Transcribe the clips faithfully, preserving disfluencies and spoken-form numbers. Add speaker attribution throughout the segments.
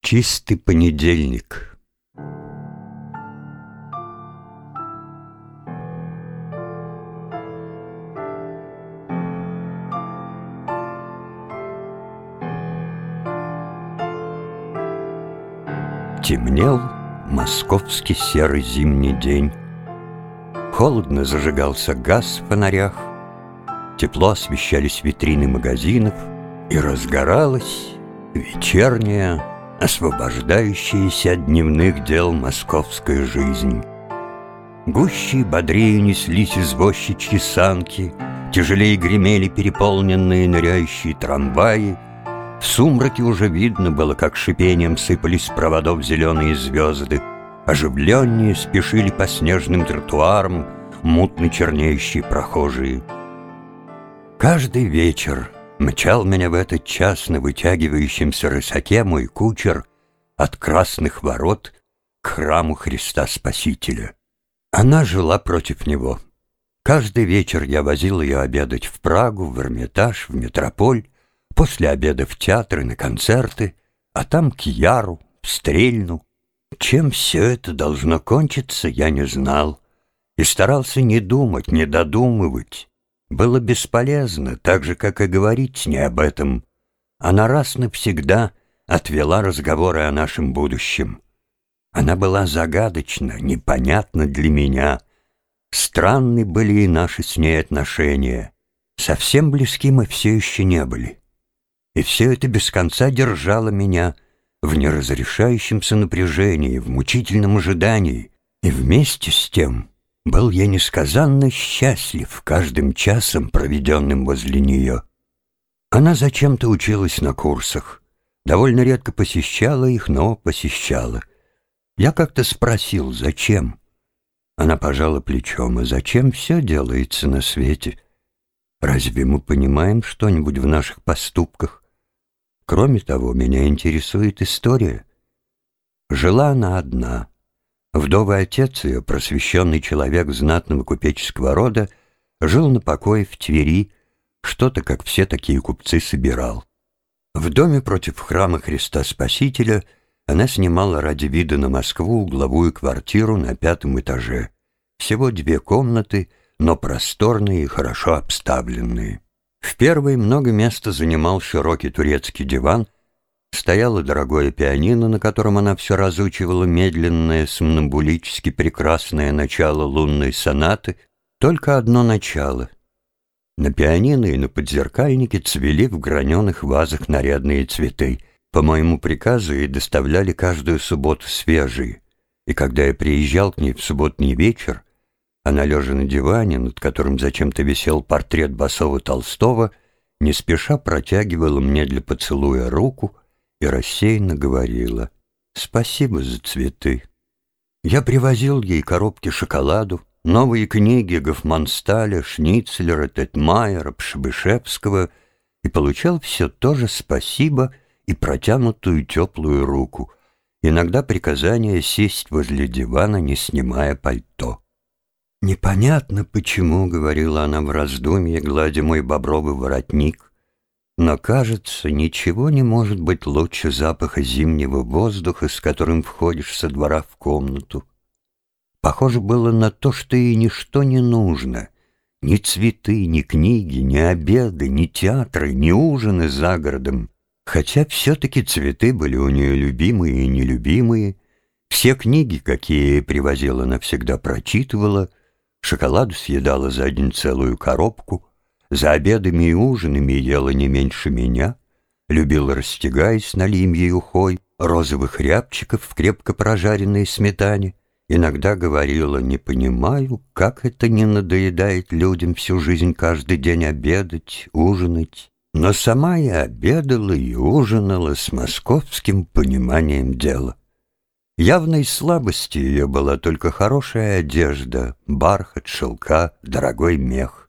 Speaker 1: Чистый понедельник. Темнел московский серый зимний день. Холодно зажигался газ в фонарях, тепло освещались витрины магазинов, и разгоралась вечерняя, освобождающаяся от дневных дел московская жизнь. Гуще и бодрее неслись извозчичьи санки, тяжелее гремели переполненные ныряющие трамваи. В сумраке уже видно было, как шипением сыпались с проводов зеленые звезды. Оживленнее спешили по снежным тротуарам мутно чернеющие прохожие. Каждый вечер мчал меня в этот час на вытягивающемся рысаке мой кучер от Красных ворот к храму Христа Спасителя. Она жила против него. Каждый вечер я возил ее обедать в Прагу, в Эрмитаж, в Метрополь, после обеда в театры, на концерты, а там к Яру, в Стрельну. Чем все это должно кончиться, я не знал и старался не думать, не додумывать. Было бесполезно, так же, как и говорить с ней об этом. Она раз навсегда отвела разговоры о нашем будущем. Она была загадочна, непонятна для меня. Странны были и наши с ней отношения. Совсем близки мы все еще не были. И все это без конца держало меня в неразрешающемся напряжении, в мучительном ожидании. И вместе с тем был я несказанно счастлив каждым часом, проведенным возле нее. Она зачем-то училась на курсах, довольно редко посещала их, но посещала. Я как-то спросил, зачем? Она пожала плечом: а зачем все делается на свете? Разве мы понимаем что-нибудь в наших поступках? Кроме того, меня интересует история. Жила она одна. Вдовый отец ее, просвещенный человек знатного купеческого рода, жил на покое в Твери, что-то, как все такие купцы, собирал. В доме против храма Христа Спасителя она снимала ради вида на Москву угловую квартиру на пятом этаже. Всего две комнаты, но просторные и хорошо обставленные. В первой много места занимал широкий турецкий диван, стояло дорогое пианино, на котором она все разучивала медленное, сомнамбулически прекрасное начало лунной сонаты, только одно начало. На пианино и на подзеркальнике цвели в граненых вазах нарядные цветы. По моему приказу ей доставляли каждую субботу свежие, и когда я приезжал к ней в субботний вечер, она, лежа на диване, над которым зачем-то висел портрет босого Толстого, не спеша протягивала мне для поцелуя руку и рассеянно говорила: «Спасибо за цветы». Я привозил ей коробки шоколаду, новые книги Гофмансталя, Шницлера, Тетмайера, Пшебышевского и получал все то же спасибо и протянутую теплую руку, иногда приказание сесть возле дивана, не снимая пальто. «Непонятно почему», — говорила она в раздумье, гладя мой бобровый воротник, «но, кажется, ничего не может быть лучше запаха зимнего воздуха, с которым входишь со двора в комнату». Похоже было на то, что ей ничто не нужно. Ни цветы, ни книги, ни обеды, ни театры, ни ужины за городом. Хотя все-таки цветы были у нее любимые и нелюбимые. Все книги, какие ей привозила, она всегда прочитывала. Шоколаду съедала за день целую коробку. За обедами и ужинами ела не меньше меня. Любила, растягаясь на лимьей ухой, розовых рябчиков в крепко прожаренной сметане. Иногда говорила: «Не понимаю, как это не надоедает людям всю жизнь каждый день обедать, ужинать». Но сама я обедала и ужинала с московским пониманием дела. Явной слабостью ее была только хорошая одежда, бархат, шелка, дорогой мех.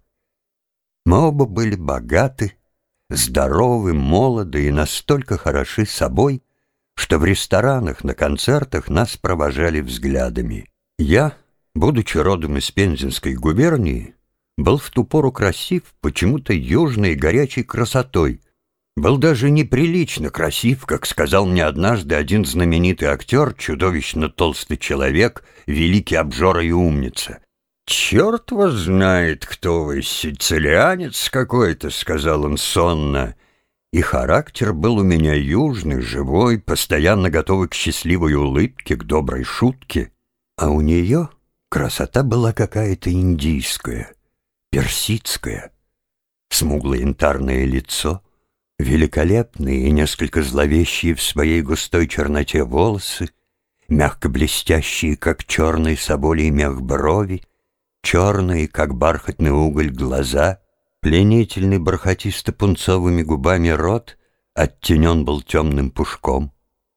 Speaker 1: Мы оба были богаты, здоровы, молоды и настолько хороши собой, что в ресторанах, на концертах нас провожали взглядами. Я, будучи родом из Пензенской губернии, был в ту пору красив почему-то южной горячей красотой, Был даже неприлично красив, как сказал мне однажды один знаменитый актер, чудовищно толстый человек, великий обжора и умница. «Черт вас знает, кто вы, сицилианец какой-то», — сказал он сонно. И характер был у меня южный, живой, постоянно готовый к счастливой улыбке, к доброй шутке. А у нее красота была какая-то индийская, персидская. Смуглое янтарное лицо, великолепные и несколько зловещие в своей густой черноте волосы, мягко блестящие, как черный соболий мех брови, черные, как бархатный уголь, глаза, пленительный бархатисто-пунцовыми губами рот оттенен был темным пушком.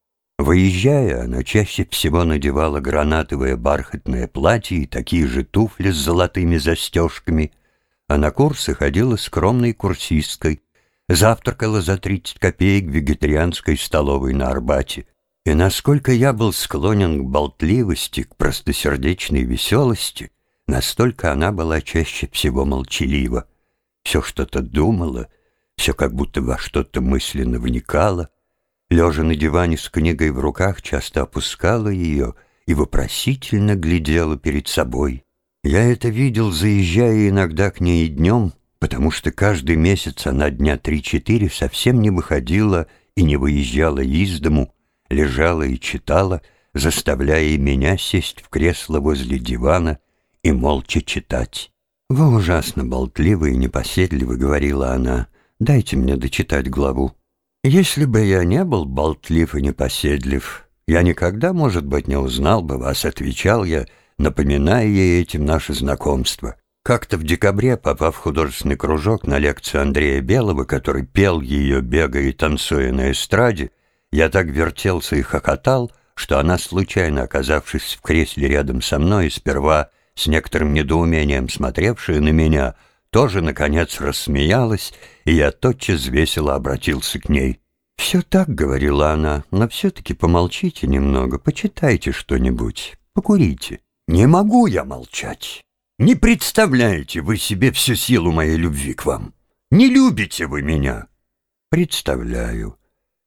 Speaker 1: Выезжая, она чаще всего надевала гранатовое бархатное платье и такие же туфли с золотыми застежками, а на курсы ходила скромной курсисткой, завтракала за тридцать копеек в вегетарианской столовой на Арбате. И насколько я был склонен к болтливости, к простосердечной веселости, настолько она была чаще всего молчалива. Все что-то думала, все как будто во что-то мысленно вникала. Лежа на диване с книгой в руках, часто опускала ее и вопросительно глядела перед собой. Я это видел, заезжая иногда к ней днем, потому что каждый месяц она дня три-четыре совсем не выходила и не выезжала из дому, лежала и читала, заставляя меня сесть в кресло возле дивана и молча читать. «Вы ужасно болтливы и непоседливы», — говорила она, — «дайте мне дочитать главу». «Если бы я не был болтлив и непоседлив, я никогда, может быть, не узнал бы вас», — отвечал я, напоминая ей этим наше знакомство. Как-то в декабре, попав в художественный кружок на лекцию Андрея Белого, который пел ее, бегая и танцуя на эстраде, я так вертелся и хохотал, что она, случайно оказавшись в кресле рядом со мной и сперва с некоторым недоумением смотревшая на меня, тоже, наконец, рассмеялась, и я тотчас весело обратился к ней. «Все так», — говорила она, — «но все-таки помолчите немного, почитайте что-нибудь, покурите». «Не могу я молчать. Не представляете вы себе всю силу моей любви к вам. Не любите вы меня». «Представляю.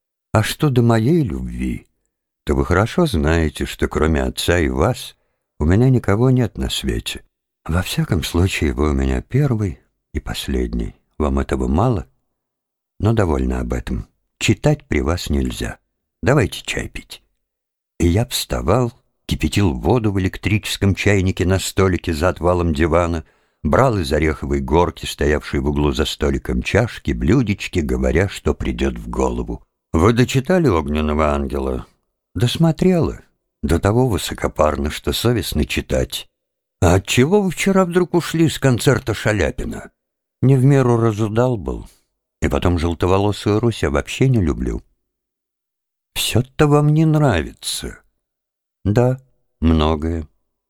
Speaker 1: А что до моей любви, то вы хорошо знаете, что кроме отца и вас у меня никого нет на свете. Во всяком случае, вы у меня первый и последний. Вам этого мало? Но довольно об этом. Читать при вас нельзя. Давайте чай пить». И я вставал, кипятил воду в электрическом чайнике на столике за отвалом дивана, брал из ореховой горки, стоявшей в углу за столиком, чашки, блюдечки, говоря, что придет в голову. «Вы дочитали «Огненного ангела»?» «Досмотрела. До того высокопарно, что совестно читать». «А отчего вы вчера вдруг ушли с концерта Шаляпина?» «Не в меру разудал был. И потом желтоволосую Русь я вообще не люблю». «Все-то вам не нравится?» «Да, многое».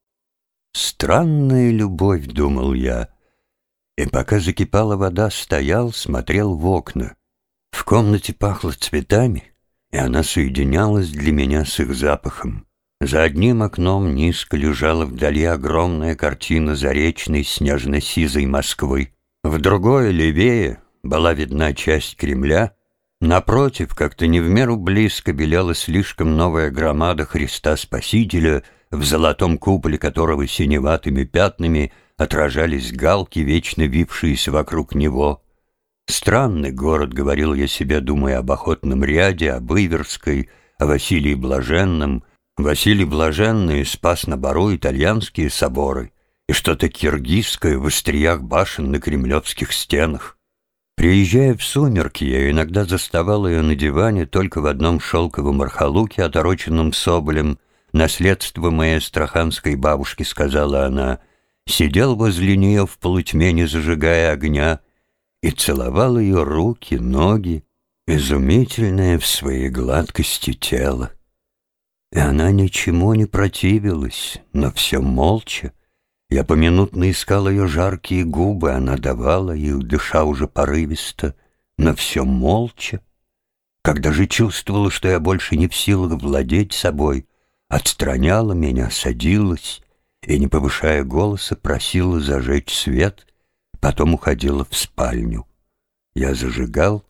Speaker 1: «Странная любовь», — думал я. И пока закипала вода, стоял, смотрел в окна. В комнате пахло цветами, и она соединялась для меня с их запахом. За одним окном низко лежала вдали огромная картина заречной снежно-сизой Москвы. В другой, левее, была видна часть Кремля. Напротив, как-то не в меру близко белела слишком новая громада Христа Спасителя, в золотом куполе которого синеватыми пятнами отражались галки, вечно вившиеся вокруг него. «Странный город», — говорил я себе, думая об Охотном ряде, об Иверской, о Василии Блаженном. Василий Блаженный спас на Бару итальянские соборы и что-то киргизское в остриях башен на кремлевских стенах. Приезжая в сумерки, я иногда заставал ее на диване только в одном шелковом архалуке, отороченном соболем. «Наследство моей астраханской бабушки», — сказала она. Сидел возле нее в полутьме, не зажигая огня, и целовал ее руки, ноги, изумительное в своей гладкости тело. И она ничему не противилась, но все молча. Я поминутно искал ее жаркие губы, она давала их, дыша уже порывисто, но все молча. Когда же чувствовала, что я больше не в силах владеть собой, отстраняла меня, садилась и, не повышая голоса, просила зажечь свет, потом уходила в спальню. Я зажигал,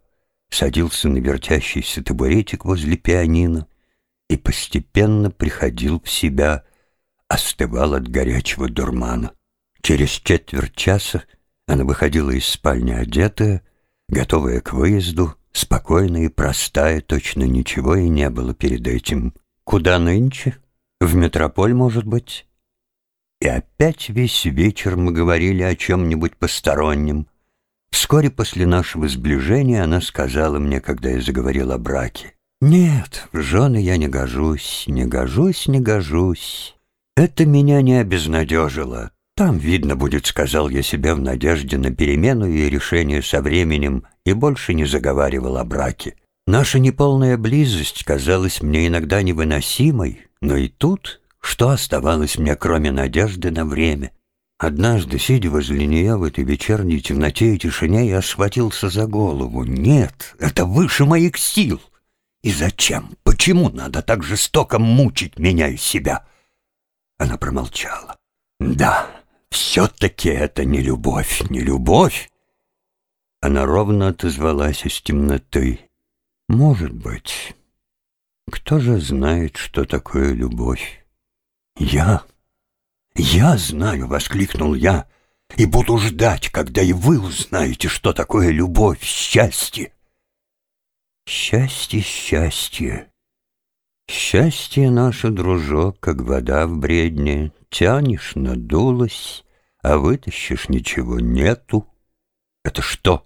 Speaker 1: садился на вертящийся табуретик возле пианино и постепенно приходил в себя, остывал от горячего дурмана. Через четверть часа она выходила из спальни одетая, готовая к выезду, спокойная и простая, точно ничего и не было перед этим. «Куда нынче? В метрополь, может быть?» И опять весь вечер мы говорили о чем-нибудь постороннем. Вскоре после нашего сближения она сказала мне, когда я заговорил о браке: «Нет, в жены я не гожусь, не гожусь, не гожусь». Это меня не обезнадежило. «Там видно будет», — сказал я себе в надежде на перемену и решение со временем, и больше не заговаривал о браке. Наша неполная близость казалась мне иногда невыносимой, но и тут что оставалось мне, кроме надежды на время? Однажды, сидя возле нее в этой вечерней темноте и тишине, я схватился за голову. «Нет, это выше моих сил! И зачем? Почему надо так жестоко мучить меня и себя?» Она промолчала. «Да, все-таки это не любовь, не любовь!» Она ровно отозвалась из темноты. «Может быть. Кто же знает, что такое любовь?» «Я, я знаю!» — воскликнул я. «И буду ждать, когда и вы узнаете, что такое любовь, счастье!» Счастье, счастье. Счастье наше, дружок, как вода в бредне. Тянешь — надулась, а вытащишь — ничего нету. Это что?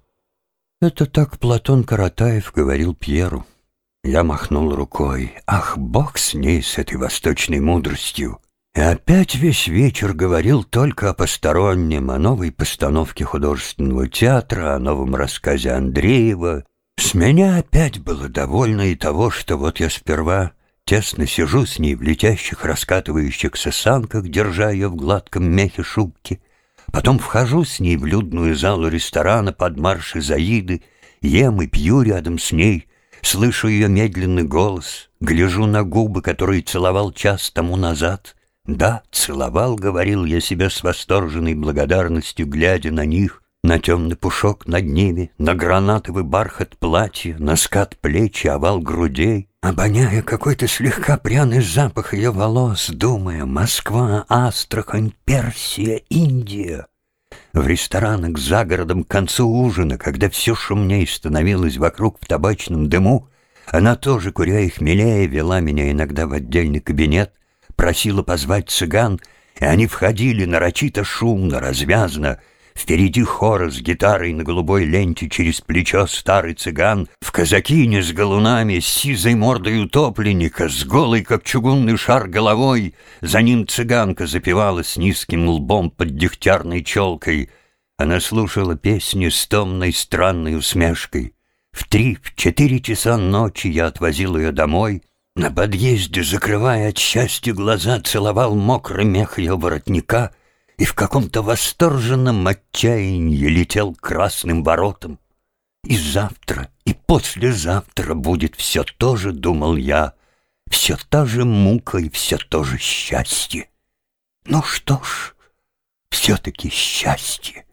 Speaker 1: Это так Платон Каратаев говорил Пьеру. Я махнул рукой. Ах, бог с ней, с этой восточной мудростью. И опять весь вечер говорил только о постороннем, о новой постановке художественного театра, о новом рассказе Андреева. С меня опять было довольно и того, что вот я сперва тесно сижу с ней в летящих, раскатывающихся санках, держа ее в гладком мехе шубки. Потом вхожу с ней в людную залу ресторана под марш Изаиды, ем и пью рядом с ней, слышу ее медленный голос, гляжу на губы, которые целовал час тому назад. Да, целовал, говорил я себе с восторженной благодарностью, глядя на них, на темный пушок над ними, на гранатовый бархат платья, на скат плеч и овал грудей, обоняя какой-то слегка пряный запах ее волос, думая: Москва, Астрахань, Персия, Индия. В ресторанах за городом к концу ужина, когда все шумней становилось вокруг в табачном дыму, она тоже, куря и хмелея, вела меня иногда в отдельный кабинет, просила позвать цыган, и они входили нарочито шумно, развязно. Впереди хора с гитарой на голубой ленте, через плечо старый цыган, в казакине с галунами, с сизой мордой утопленника, с голой, как чугунный шар, головой. За ним цыганка запевала с низким лбом под дегтярной челкой. Она слушала песни с томной странной усмешкой. В три, в четыре часа ночи я отвозил ее домой. На подъезде, закрывая от счастья глаза, целовал мокрый мех ее воротника и в каком-то восторженном отчаянии летел к красным воротам. И завтра, и послезавтра будет все то же, думал я, все та же мука и все то же счастье. Ну что ж, все-таки счастье,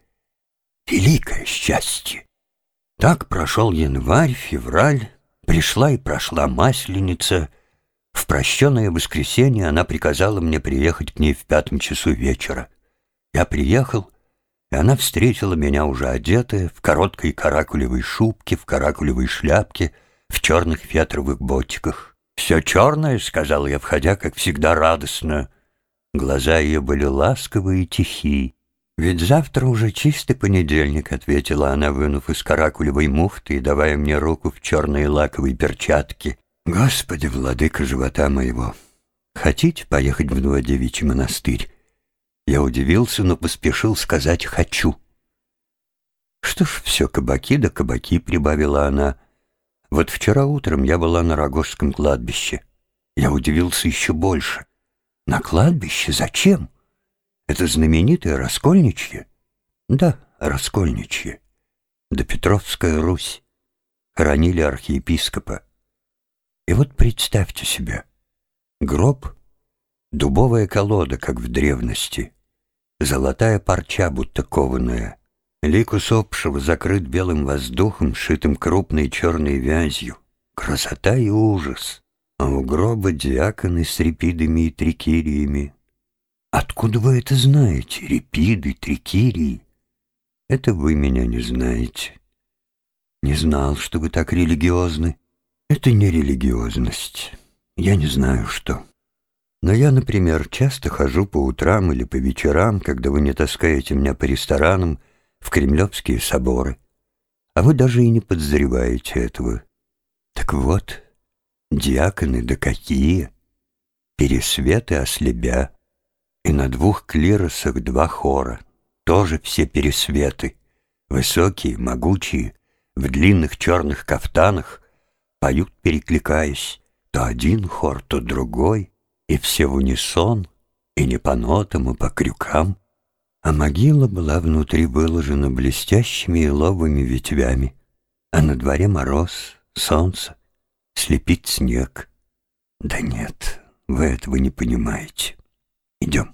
Speaker 1: великое счастье. Так прошел январь, февраль, пришла и прошла Масленица. В прощенное воскресенье она приказала мне приехать к ней в пятом часу вечера. Я приехал, и она встретила меня уже одетая, в короткой каракулевой шубке, в каракулевой шляпке, в черных фетровых ботиках. «Все черное», — сказал я, входя, как всегда, радостно. Глаза ее были ласковые и тихие. «Ведь завтра уже чистый понедельник», — ответила она, вынув из каракулевой муфты и давая мне руку в черные лаковые перчатки. «Господи, владыка живота моего! Хотите поехать в Новодевичий монастырь?» Я удивился, но поспешил сказать «хочу». «Что ж, все кабаки да кабаки», — прибавила она. «Вот вчера утром я была на Рогожском кладбище. Я удивился еще больше. На кладбище? Зачем? Это знаменитое Раскольничье?» «Да, Раскольничье. Да Петровская Русь. Хоронили архиепископа. И вот представьте себе, гроб, дубовая колода, как в древности, золотая парча, будто кованая, Лик усопшего закрыт белым воздухом, шитым крупной черной вязью. Красота и ужас. А у гроба диаконы с репидами и трикириями. Откуда вы это знаете, репиды, трикирии? Это вы меня не знаете. Не знал, что вы так религиозны. Это не религиозность. Я не знаю, что. Но я, например, часто хожу по утрам или по вечерам, когда вы не таскаете меня по ресторанам, в кремлевские соборы. А вы даже и не подозреваете этого. Так вот, диаконы да какие! Пересветы ослебя. И на двух клиросах два хора. Тоже все пересветы. Высокие, могучие, в длинных черных кафтанах, поют, перекликаясь. То один хор, то другой. И все в унисон, и не по нотам, и по крюкам. А могила была внутри выложена блестящими еловыми ветвями, а на дворе мороз, солнце, слепит снег. Да нет, вы этого не понимаете. Идем.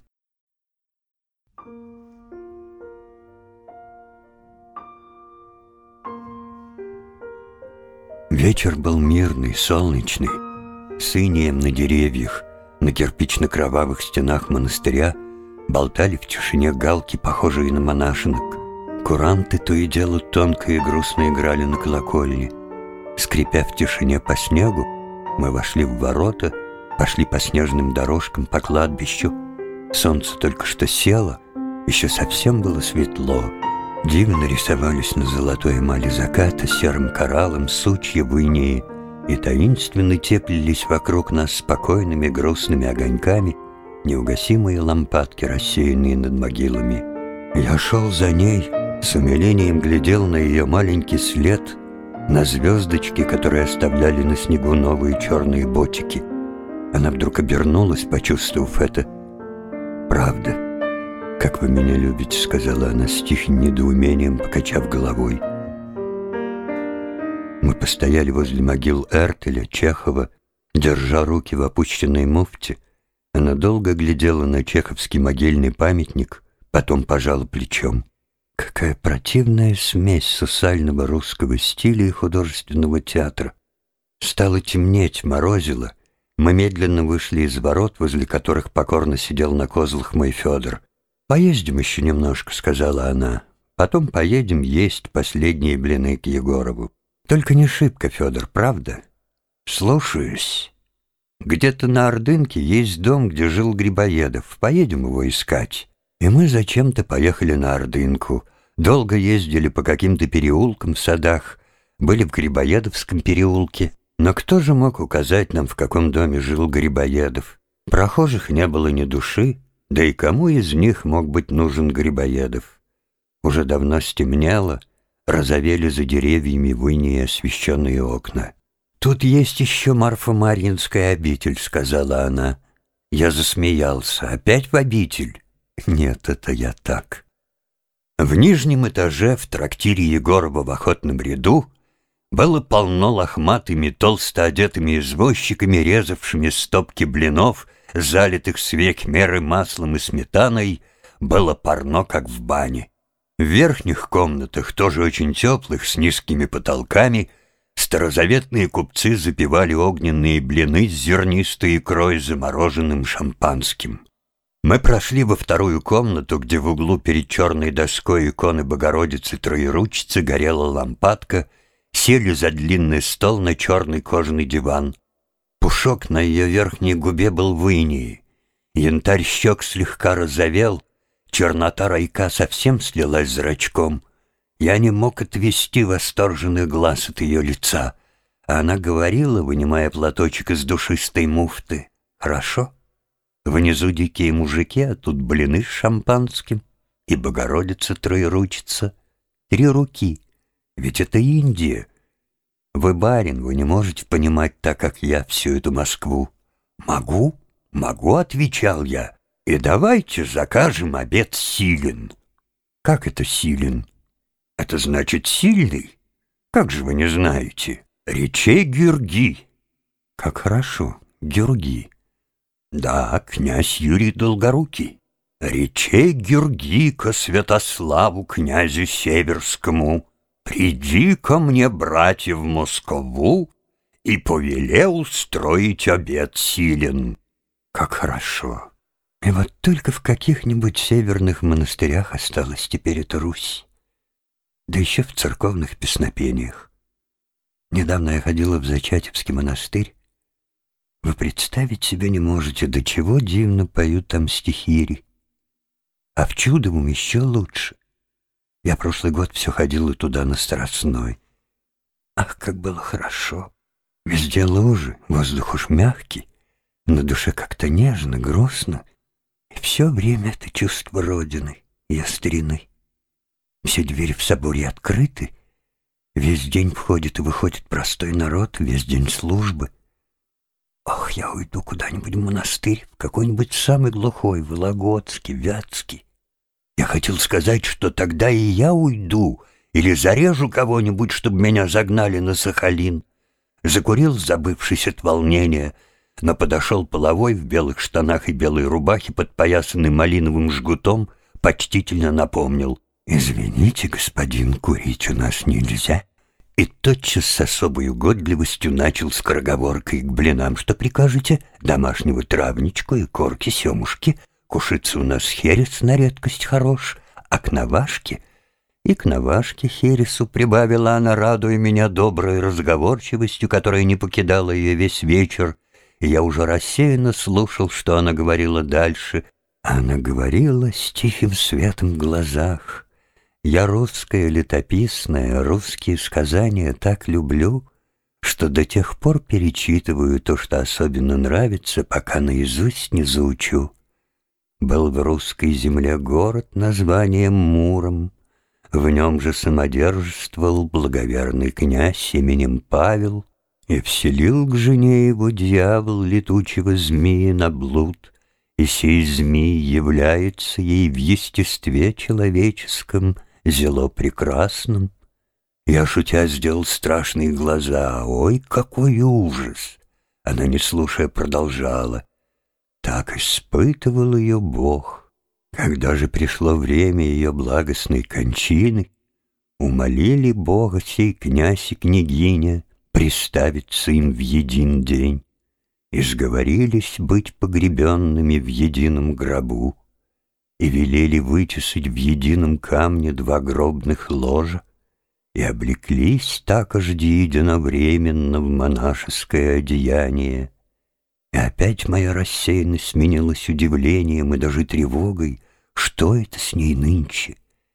Speaker 1: Вечер был мирный, солнечный, с инеем на деревьях, на кирпично-кровавых стенах монастыря болтали в тишине галки, похожие на монашинок. Куранты то и дело тонко и грустно играли на колокольне. Скрипя в тишине по снегу, мы вошли в ворота, пошли по снежным дорожкам по кладбищу. Солнце только что село, еще совсем было светло. Дивно рисовались на золотой эмали заката серым кораллом сучья в инее и таинственно теплились вокруг нас спокойными грустными огоньками неугасимые лампадки, рассеянные над могилами. Я шел за ней, с умилением глядел на ее маленький след, на звездочки, которые оставляли на снегу новые черные ботики. Она вдруг обернулась, почувствовав это. «Правда, как вы меня любите», — сказала она с тихим недоумением, покачав головой. Мы постояли возле могил Эртеля, Чехова, держа руки в опущенной муфте. Она долго глядела на чеховский могильный памятник, потом пожала плечом. Какая противная смесь сусального русского стиля и художественного театра. Стало темнеть, морозило. Мы медленно вышли из ворот, возле которых покорно сидел на козлах мой Федор. «Поездим еще немножко», — сказала она. «Потом поедем есть последние блины к Егорову. Только не шибко, Федор, правда?» «Слушаюсь. Где-то на Ордынке есть дом, где жил Грибоедов. Поедем его искать». И мы зачем-то поехали на Ордынку. Долго ездили по каким-то переулкам в садах. Были в Грибоедовском переулке. Но кто же мог указать нам, в каком доме жил Грибоедов? Прохожих не было ни души. Да и кому из них мог быть нужен Грибоедов? Уже давно стемнело. Розовели за деревьями в инее освещенные окна. «Тут есть еще Марфа-Марьинская обитель», — сказала она. Я засмеялся. «Опять в обитель?» «Нет, это я так». В нижнем этаже, в трактире Егорова в охотном ряду, было полно лохматыми, толсто одетыми извозчиками, резавшими стопки блинов, залитых сверх меры маслом и сметаной, было парно, как в бане. В верхних комнатах, тоже очень теплых, с низкими потолками, старозаветные купцы запивали огненные блины с зернистой икрой, замороженным шампанским. Мы прошли во вторую комнату, где в углу перед черной доской иконы Богородицы Троеручицы горела лампадка, сели за длинный стол на черный кожаный диван. Пушок на ее верхней губе был в инии. Янтарь щек слегка розовел, чернота райка совсем слилась зрачком. Я не мог отвести восторженных глаз от ее лица, а она говорила, вынимая платочек из душистой муфты: «Хорошо. Внизу дикие мужики, а тут блины с шампанским, и Богородица Троеручица. Три руки. Ведь это Индия. Вы барин, вы не можете понимать так, как я, всю эту Москву». «Могу, могу», — отвечал я. «И давайте закажем обед силен». «Как это силен?» «Это значит сильный. Как же вы не знаете? Речей Георгий». «Как хорошо, Георгий». «Да, князь Юрий Долгорукий». Речей Георгика Святославу, князю Северскому: «Приди ко мне, братья, в Москву, и повеле устроить обед силен». Как хорошо! И вот только в каких-нибудь северных монастырях осталась теперь эта Русь, да еще в церковных песнопениях. Недавно я ходила в Зачатевский монастырь. Вы представить себе не можете, до чего дивно поют там стихири. А в Чудовом еще лучше. Я прошлый год все ходила туда на Страстной. Ах, как было хорошо! Везде лужи, воздух уж мягкий, на душе как-то нежно, грустно. И все время это чувство Родины и старины. Все двери в соборе открыты. Весь день входит и выходит простой народ, весь день службы. Ох, я уйду куда-нибудь в монастырь, в какой-нибудь самый глухой, Вологодский, Вятский. Я хотел сказать, что тогда и я уйду или зарежу кого-нибудь, чтобы меня загнали на Сахалин. Закурил, забывшись от волнения, но подошел половой в белых штанах и белой рубахе, подпоясанный малиновым жгутом, почтительно напомнил: «Извините, господин, курить у нас нельзя». И тотчас с особой угодливостью начал скороговоркой к блинам: «Что прикажете? Домашнего травничку и корки семушки. Кушится у нас херес на редкость хорош, а к навашке...» И к навашке хересу прибавила она, радуя меня доброй разговорчивостью, которая не покидала ее весь вечер. И я уже рассеянно слушал, что она говорила дальше. Она говорила с тихим светом в глазах: «Я русская летописная, русские сказания так люблю, что до тех пор перечитываю то, что особенно нравится, пока наизусть не заучу. Был в русской земле город названием Муром, в нем же самодержствовал благоверный князь именем Павел, и вселил к жене его дьявол летучего змея на блуд, и сей змей является ей в естестве человеческом, зело прекрасным». Я, шутя, сделал страшные глаза. «Ой, какой ужас!» Она, не слушая, продолжала: «Так испытывал ее Бог. Когда же пришло время ее благостной кончины, умолили Бога сей князь и княгиня приставиться им в един день, и сговорились быть погребенными в едином гробу, и велели вытесать в едином камне два гробных ложа, и облеклись такожди единовременно в монашеское одеяние. И опять моя рассеянность сменилась удивлением и даже тревогой, что это с ней нынче.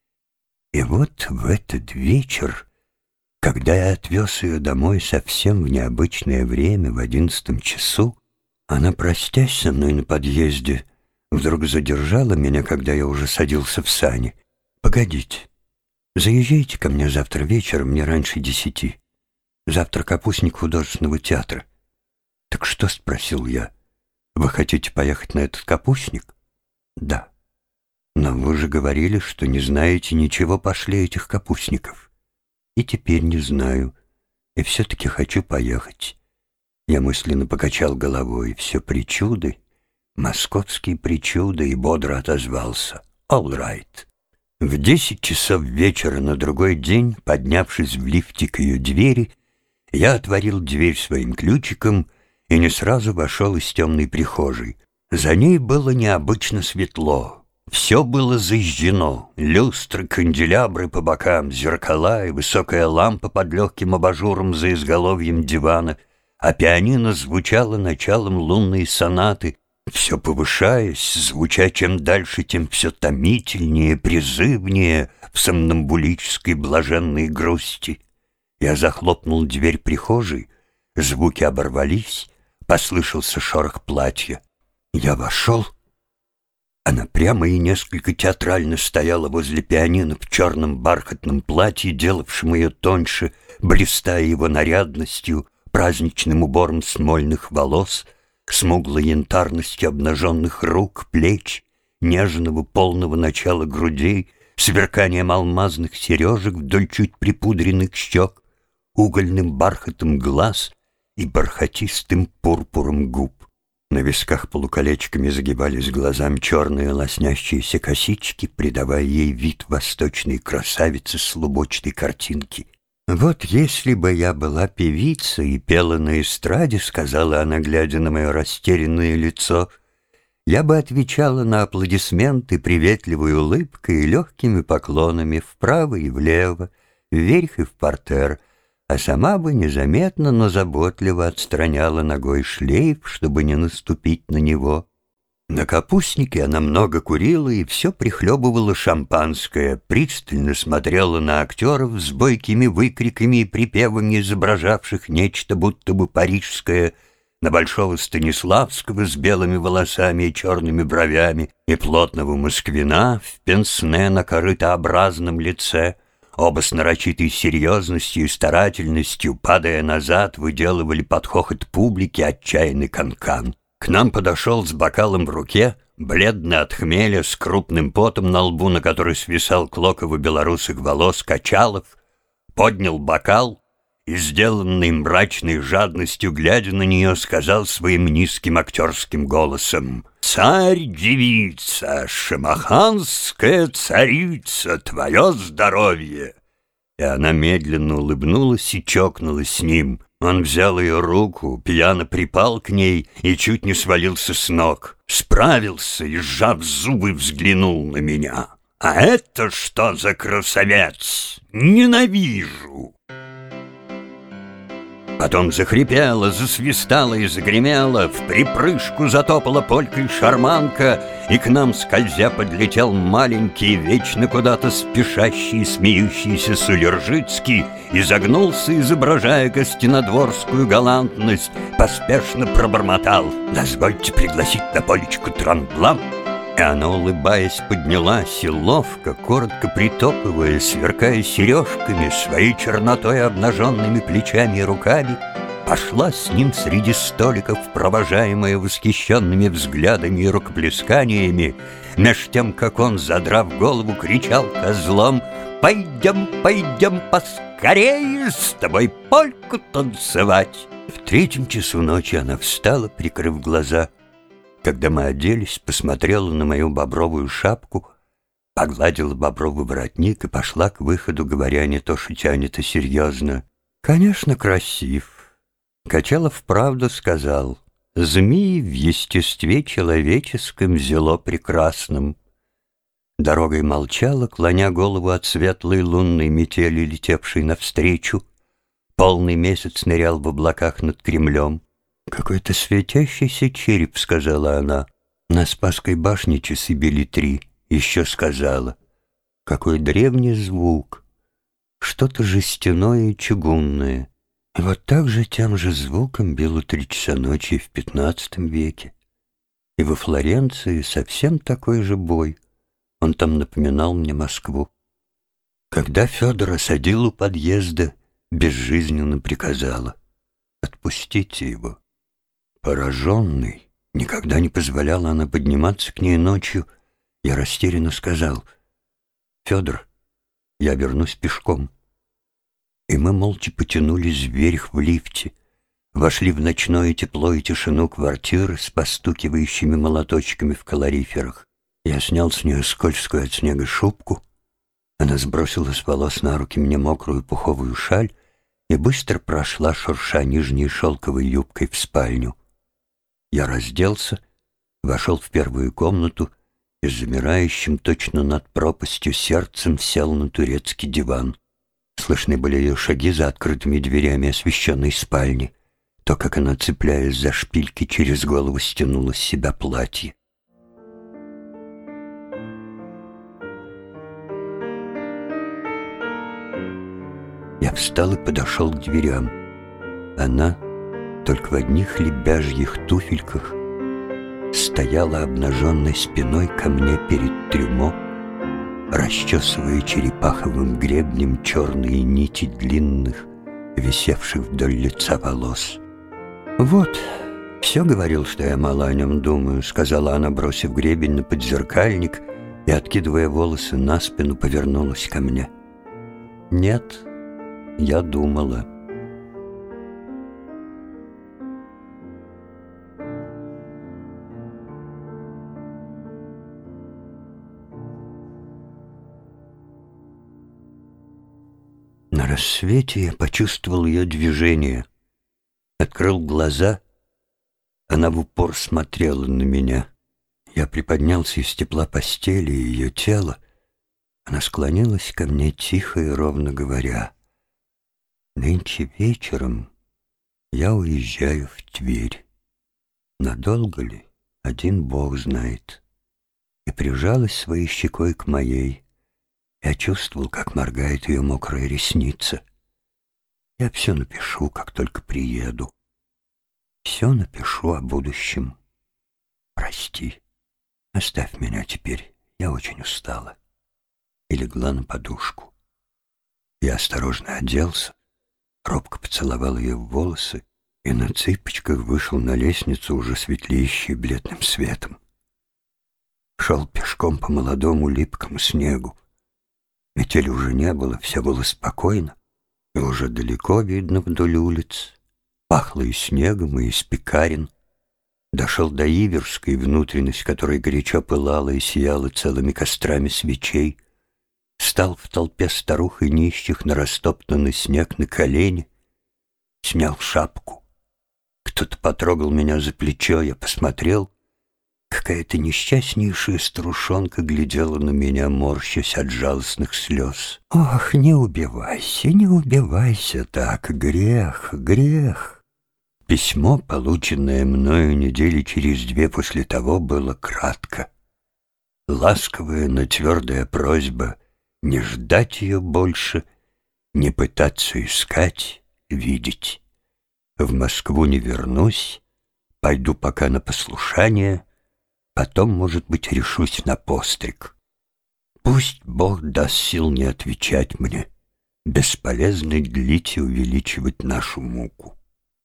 Speaker 1: И вот в этот вечер, когда я отвез ее домой совсем в необычное время, в одиннадцатом часу, она, простясь со мной на подъезде, вдруг задержала меня, когда я уже садился в сани. «Погодите, заезжайте ко мне завтра вечером, не раньше десяти. Завтра капустник художественного театра». «Так что?» — спросил я. «Вы хотите поехать на этот капустник?» «Да». «Но вы же говорили, что не знаете ничего пошле этих капустников». «И теперь не знаю, и все-таки хочу поехать». Я мысленно покачал головой. Все причуды, московские причуды, и бодро отозвался: «All right». В десять часов вечера на другой день, поднявшись в лифте к ее двери, я отворил дверь своим ключиком и не сразу вошел из темной прихожей. За ней было необычно светло. Все было зажжено: люстры, канделябры по бокам, зеркала и высокая лампа под легким абажуром за изголовьем дивана, а пианино звучало началом лунной сонаты, все повышаясь, звуча чем дальше, тем все томительнее, призывнее в сомнамбулической блаженной грусти. Я захлопнул дверь прихожей, звуки оборвались, послышался шорох платья. Я вошел. Она прямо и несколько театрально стояла возле пианино в черном бархатном платье, делавшем ее тоньше, блистая его нарядностью, праздничным убором смольных волос, смуглой янтарностью обнаженных рук, плеч, нежного полного начала грудей, сверканием алмазных сережек вдоль чуть припудренных щек, угольным бархатом глаз и бархатистым пурпуром губ. На висках полуколечками загибались глазами черные лоснящиеся косички, придавая ей вид восточной красавицы с лубочной картинки. «Вот если бы я была певицей и пела на эстраде, — сказала она, глядя на мое растерянное лицо, — я бы отвечала на аплодисменты приветливой улыбкой и легкими поклонами вправо и влево, вверх и в партер, а сама бы незаметно, но заботливо отстраняла ногой шлейф, чтобы не наступить на него. На капустнике она много курила и все прихлебывала шампанское, пристально смотрела на актеров с бойкими выкриками и припевами, изображавших нечто будто бы парижское, на большого Станиславского с белыми волосами и черными бровями, и плотного москвина в пенсне на корытообразном лице. Оба с нарочитой серьезностью и старательностью, падая назад, выделывали под хохот публики отчаянный канкан. К нам подошел с бокалом в руке, бледный от хмеля, с крупным потом на лбу, на который свисал клок его белорусых волос, Качалов, поднял бокал и, сделанный мрачной жадностью, глядя на нее, сказал своим низким актерским голосом: «Царь-девица, шамаханская царица, твое здоровье!» И она медленно улыбнулась и чокнулась с ним. Он взял ее руку, пьяно припал к ней и чуть не свалился с ног. Справился и, сжав зубы, взглянул на меня. «А это что за красавец? Ненавижу!» Потом захрипела, засвистала и загремела, в припрыжку затопала полькой шарманка, и к нам, скользя, подлетел маленький, вечно куда-то спешащий, смеющийся Сулержицкий, и загнулся, изображая гостинодворскую галантность, поспешно пробормотал: «Дозвольте пригласить на полечку Транблан». И она, улыбаясь, поднялась и ловко, коротко притопывая, сверкая сережками, своей чернотой обнаженными плечами и руками, пошла с ним среди столиков, провожаемая восхищенными взглядами и рукоплесканиями, меж тем, как он, задрав голову, кричал козлом: «Пойдем, пойдем поскорее с тобой польку танцевать!» В третьем часу ночи она встала, прикрыв глаза. Когда мы оделись, посмотрела на мою бобровую шапку, погладила бобровый воротник и пошла к выходу, говоря не то шутя, не то серьезно: «Конечно, красив». Качалов правду сказал: «Змеи в естестве человеческом зело прекрасном». Дорогой молчала, клоня голову от светлой лунной метели, летевшей навстречу. Полный месяц нырял в облаках над Кремлем. «Какой-то светящийся череп», — сказала она. На Спасской башне часы били три. Еще сказала: «Какой древний звук! Что-то жестяное и чугунное». И вот так же тем же звуком било три часа ночи в пятнадцатом веке. И во Флоренции совсем такой же бой. Он там напоминал мне Москву. Когда Федор осадил у подъезда, безжизненно приказала: «Отпустите его». Пораженный, никогда не позволяла она подниматься к ней ночью, я растерянно сказал: «Федор, я вернусь пешком». И мы молча потянулись вверх в лифте, вошли в ночное тепло и тишину квартиры с постукивающими молоточками в калориферах. Я снял с нее скользкую от снега шубку, она сбросила с волос на руки мне мокрую пуховую шаль и быстро прошла, шурша нижней шелковой юбкой, в спальню. Я разделся, вошел в первую комнату и с замирающим точно над пропастью сердцем сел на турецкий диван. Слышны были ее шаги за открытыми дверями освещенной спальни, то, как она, цепляясь за шпильки, через голову стянула с себя платье. Я встал и подошел к дверям. Она, только в одних лебяжьих туфельках, стояла обнаженной спиной ко мне перед трюмо, расчесывая черепаховым гребнем черные нити длинных, висевших вдоль лица волос. «Вот, все говорил, что я мало о нем думаю», — сказала она, бросив гребень на подзеркальник и, откидывая волосы на спину, повернулась ко мне. «Нет, я думала». рассвете я почувствовал ее движение. Открыл глаза, она в упор смотрела на меня. Я приподнялся из тепла постели и ее тела. Она склонилась ко мне тихо и ровно говоря: «Нынче вечером я уезжаю в Тверь. Надолго ли, один Бог знает». И прижалась своей щекой к моей. Я чувствовал, как моргает ее мокрая ресница. Я все напишу, как только приеду. Все напишу о будущем. Прости. Оставь меня теперь, я очень устала. И легла на подушку. Я осторожно оделся, робко поцеловал ее в волосы и на цыпочках вышел на лестницу, уже светлеющей бледным светом. Шел пешком по молодому липкому снегу. Метели уже не было, все было спокойно, и уже далеко видно вдоль улиц. Пахло и снегом, и из пекарен. Дошел до Иверской, внутренность которой горячо пылала и сияла целыми кострами свечей. Стал в толпе старух и нищих на растоптанный снег на колени. Снял шапку. Кто-то потрогал меня за плечо, я посмотрел. Какая-то несчастнейшая старушонка глядела на меня, морщась от жалостных слез. «Ох, не убивайся, не убивайся так, грех, грех!» Письмо, полученное мною недели через две после того, было кратко. Ласковая, но твердая просьба не ждать ее больше, не пытаться искать, видеть. В Москву не вернусь, пойду пока на послушание, потом, может быть, решусь на постриг. Пусть Бог даст сил не отвечать мне, бесполезно длить и увеличивать нашу муку.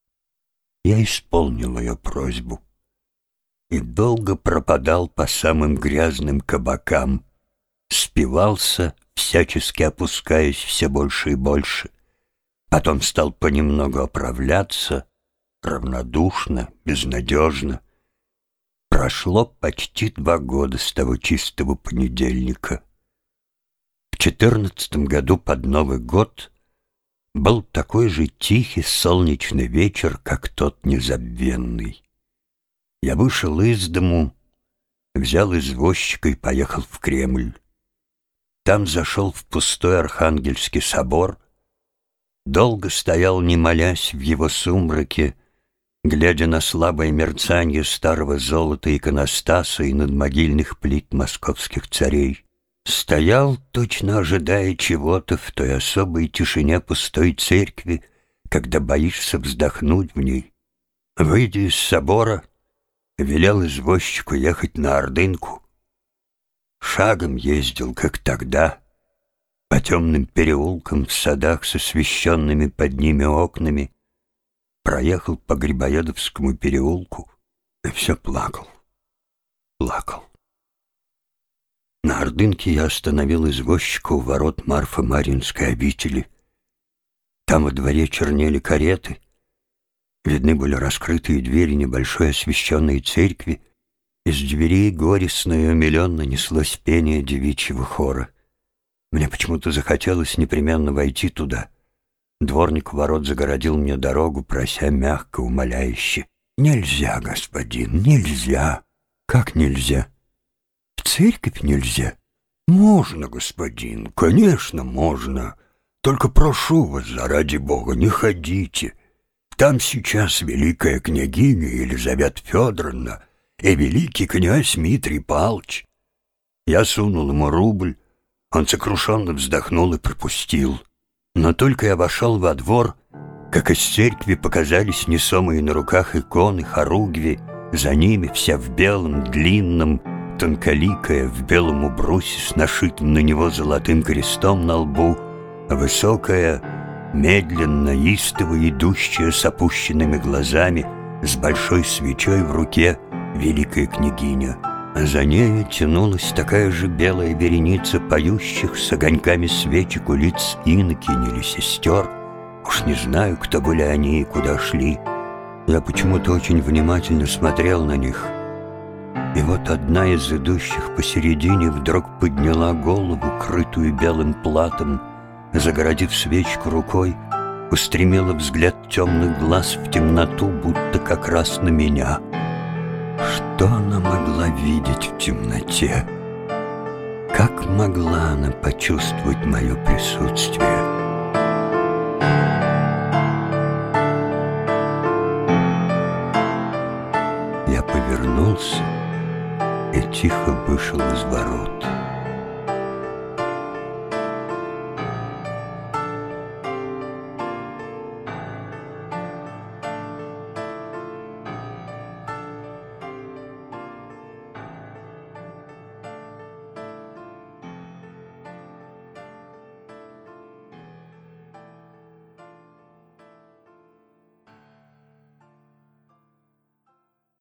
Speaker 1: Я исполнил ее просьбу и долго пропадал по самым грязным кабакам, спивался, всячески опускаясь все больше и больше. Потом стал понемногу оправляться, равнодушно, безнадежно. Прошло почти два года с того чистого понедельника. В четырнадцатом году под Новый год был такой же тихий солнечный вечер, как тот незабвенный. Я вышел из дому, взял извозчика и поехал в Кремль. Там зашел в пустой Архангельский собор, долго стоял, не молясь, в его сумраке, глядя на слабое мерцанье старого золота иконостаса и надмогильных плит московских царей. Стоял, точно ожидая чего-то в той особой тишине пустой церкви, когда боишься вздохнуть в ней. Выйдя из собора, велел извозчику ехать на Ордынку. Шагом ездил, как тогда, по темным переулкам в садах с освещенными под ними окнами, проехал по Грибоедовскому переулку и все плакал, плакал. На Ордынке я остановил извозчика у ворот Марфы-Марьинской обители. Там во дворе чернели кареты, видны были раскрытые двери небольшой освещенной церкви. Из дверей горестно и умиленно неслось пение девичьего хора. Мне почему-то захотелось непременно войти туда. Дворник у ворот загородил мне дорогу, прося мягко, умоляюще: «Нельзя, господин, нельзя». «Как нельзя? В церковь нельзя?» «Можно, господин, конечно, можно. Только прошу вас, заради Бога, не ходите. Там сейчас великая княгиня Елизавета Федоровна и великий князь Дмитрий Павлович». Я сунул ему рубль, он сокрушенно вздохнул и пропустил. Но только я вошел во двор, как из церкви показались несомые на руках иконы, хоругви, за ними вся в белом, длинном, тонколикая, в белом убрусе с нашитым на него золотым крестом на лбу, высокая, медленно, истово идущая с опущенными глазами, с большой свечой в руке, великая княгиня. А за нею тянулась такая же белая вереница поющих с огоньками свечек у лиц инокинь или сестер. Уж не знаю, кто были они и куда шли. Я почему-то очень внимательно смотрел на них. И вот одна из идущих посередине вдруг подняла голову, крытую белым платом, загородив свечку рукой, устремила взгляд темных глаз в темноту, будто как раз на меня. Что она могла видеть в темноте? Как могла она почувствовать мое присутствие? Я повернулся и тихо вышел из ворот.